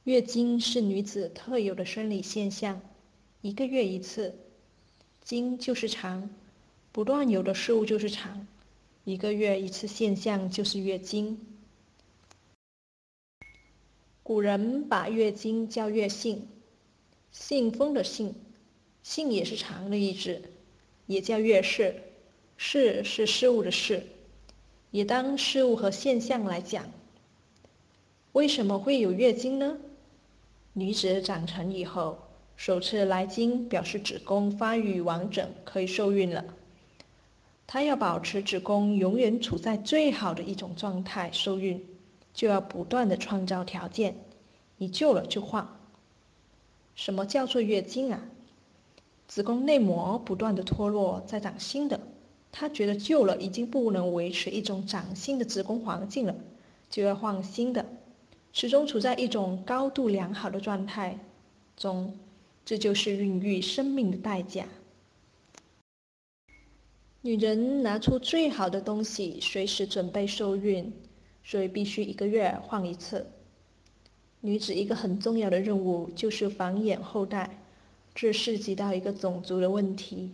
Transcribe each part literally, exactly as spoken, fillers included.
月经是女子特有的生理现象，一个月一次，经就是长，不断有的事物就是长，一个月一次现象就是月经。古人把月经叫月信，信封的信，信也是长的意志，也叫月事，事是事物的事，也当事物和现象来讲。为什么会有月经呢？女子长成以后，首次来经表示子宫发育完整，可以受孕了。她要保持子宫永远处在最好的一种状态受孕，就要不断的创造条件，你旧了就换。什么叫做月经啊？子宫内膜不断的脱落，再长新的。她觉得旧了已经不能维持一种长新的子宫环境了，就要换新的。始终处在一种高度良好的状态中，这就是孕育生命的代价。女人拿出最好的东西，随时准备受孕，所以必须一个月换一次。女子一个很重要的任务就是繁衍后代，这涉及到一个种族的问题。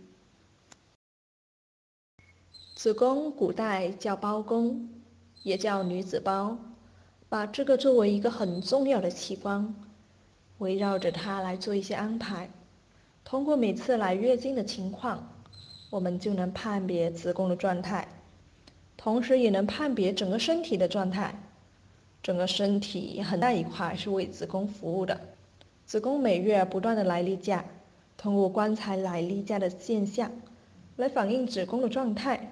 子宫古代叫胞宫，也叫女子胞，把这个作为一个很重要的器官，围绕着它来做一些安排。通过每次来月经的情况，我们就能判别子宫的状态，同时也能判别整个身体的状态。整个身体很大一块是为子宫服务的，子宫每月不断的来例假，通过观察来例假的现象，来反映子宫的状态，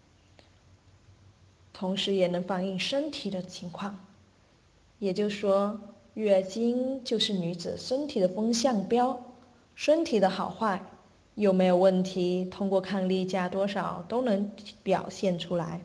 同时也能反映身体的情况。也就是说，月经就是女子身体的风向标，身体的好坏有没有问题，通过看例假多少都能表现出来。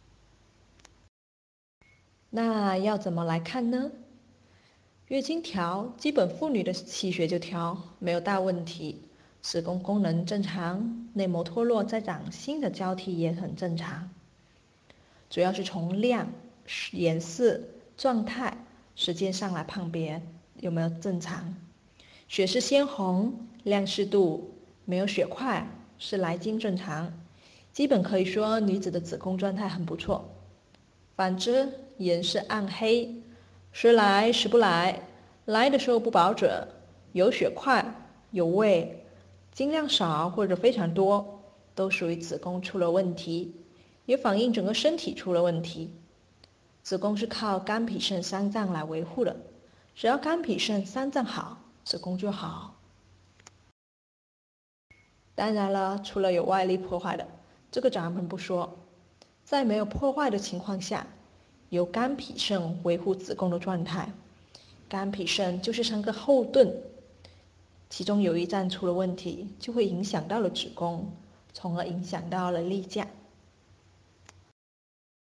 那要怎么来看呢？月经调，基本妇女的气血就调，没有大问题，子宫功能正常，内膜脱落再长新的交替也很正常。主要是从量、颜色、状态、时间上来判别有没有正常。血是鲜红，亮适度，没有血块，是来经正常。基本可以说女子的子宫状态很不错。反之，颜是暗黑，时来时不来，来的时候不保准，有血块，有味，经量少或者非常多，都属于子宫出了问题，也反映整个身体出了问题。子宫是靠肝脾肾三脏来维护的，只要肝脾肾三脏好，子宫就好。当然了，除了有外力破坏的，这个咱们不说。在没有破坏的情况下，由肝脾肾维护子宫的状态。肝脾肾就是三个后盾，其中有一站出了问题，就会影响到了子宫，从而影响到了例假。